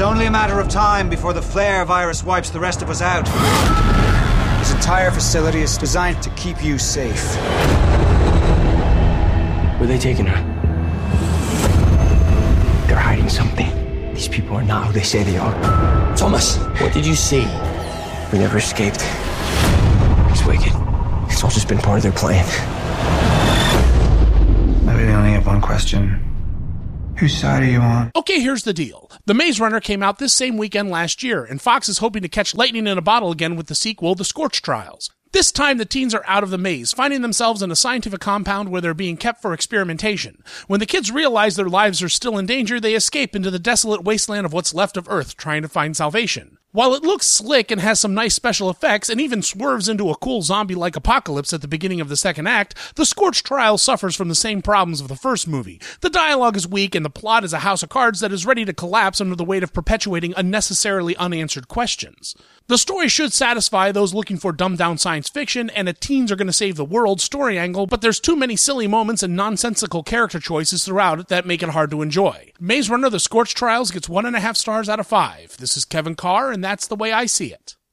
It's only a matter of time before the flare virus wipes the rest of us out. This entire facility is designed to keep you safe. Where are they taking her? They're hiding something. These people are not who they say they are. Thomas, what did you see? We never escaped. It's wicked. It's all just been part of their plan. Maybe they only have one question. Whose side are you on? Okay, here's the deal. The Maze Runner came out this same weekend last year, and Fox is hoping to catch lightning in a bottle again with the sequel, The Scorch Trials. This time, the teens are out of the maze, finding themselves in a scientific compound where they're being kept for experimentation. When the kids realize their lives are still in danger, they escape into the desolate wasteland of what's left of Earth, trying to find salvation. While it looks slick and has some nice special effects, and even swerves into a cool zombie-like apocalypse at the beginning of the second act, The Scorched Trial suffers from the same problems of the first movie. The dialogue is weak, and the plot is a house of cards that is ready to collapse under the weight of perpetuating unnecessarily unanswered questions. The story should satisfy those looking for dumbed-down science fiction and a teens are going to save the world story angle, but there's too many silly moments and nonsensical character choices throughout it that make it hard to enjoy. Maze Runner The Scorched Trials gets 1.5 stars out of 5. This is Kevin Carr, and that's the way I see it.